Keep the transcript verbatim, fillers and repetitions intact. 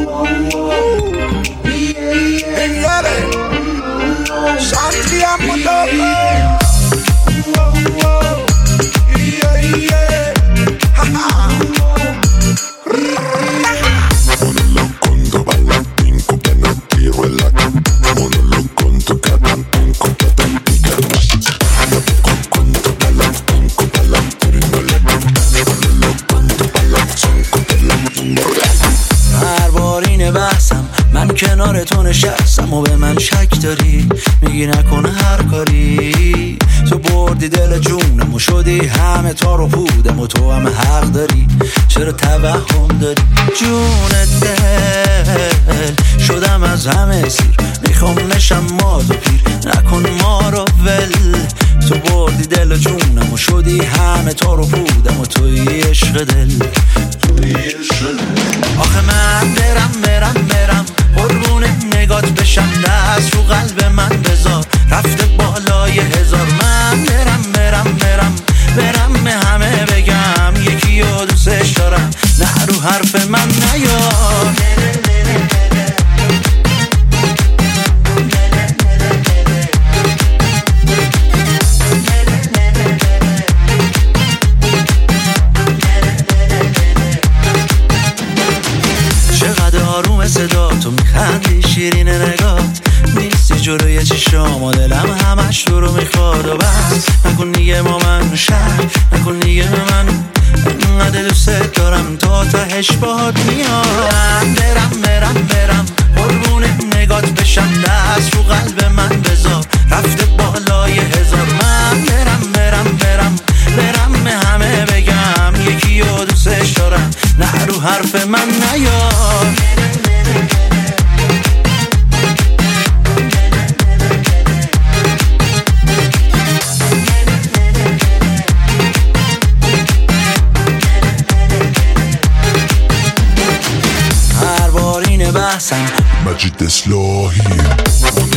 کنار تو نشستم و به من شک داری، میگی نکنه هر کاری. تو بردی دل جونم و شدی همه تار و پودم و تو هم حق داری. چرا توهم داری جون دل؟ شدم از همه سیر، میخوام نشم ماد و پیر، نکن ما رو ول. تو بردی دل جونم و شدی همه تار و پودم و توی عشق دل. آخه من برم برم برم قربون نگات بشم، دست رو قلب من بذار رفته بالای هزار. من برم برم برم برم به همه بگم یکی رو دوستش دارم، نه رو حرف من نیار. آروم صدا تو میخندی شیرین نگات، نیستی جلوی چشام و دلم همش تو رو میخواد. و بس نکن دیگه با من شک، نکن دیگه من انقدر دوست دارم تا تهش باهات میاد. من برم برم برم قربون نگات بشم، دست رو قلب من بذار رفته بالای هزار. من برم برم برم برم به همه بگم یکی رو دوستش دارم، نه رو حرف من نیار. مجید اصلاحی